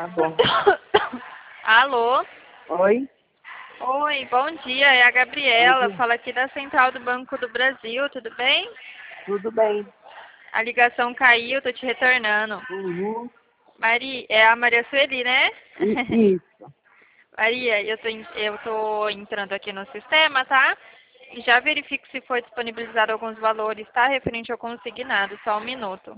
Tá bom. Alô? Oi? Oi, bom dia. É a Gabriela. Bom dia. Fala aqui da Central do Banco do Brasil. Tudo bem? Tudo bem? A ligação caiu, tô te retornando. Uhum. É a Maria Sueli, né? Isso. Maria, eu tô entrando aqui no sistema, tá? E já verifico se foi disponibilizado alguns valores, tá? Referente ao consignado. Só um minuto.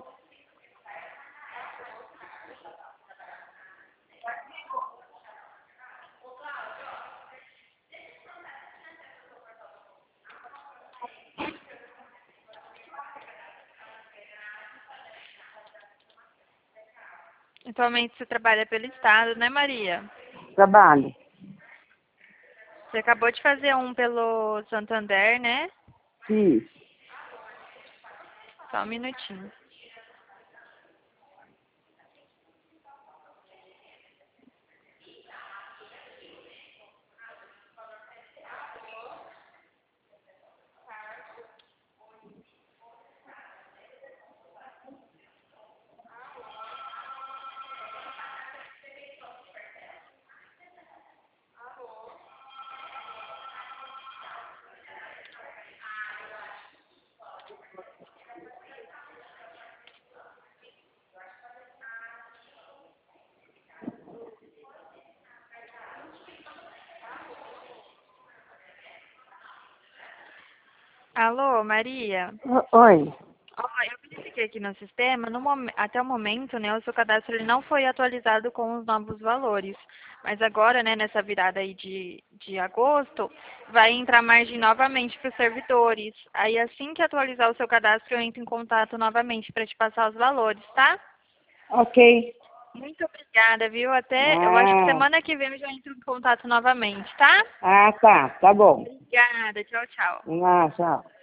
Atualmente você trabalha pelo Estado, né, Maria? Trabalho. Você acabou de fazer um pelo Santander, né? Isso. Só um minutinho. Alô, Maria? Oi. Ó, eu verifiquei aqui no sistema, até o momento, né, o seu cadastro ele não foi atualizado com os novos valores. Mas agora, né, nessa virada aí de agosto, vai entrar margem novamente para os servidores. Aí assim que atualizar o seu cadastro, eu entro em contato novamente para te passar os valores, tá? Ok. Muito obrigada, viu? Eu acho que Ah, semana que vem eu já entro em contato novamente, tá? tá. Tá bom. Obrigada, tchau, tchau. Ah, tchau.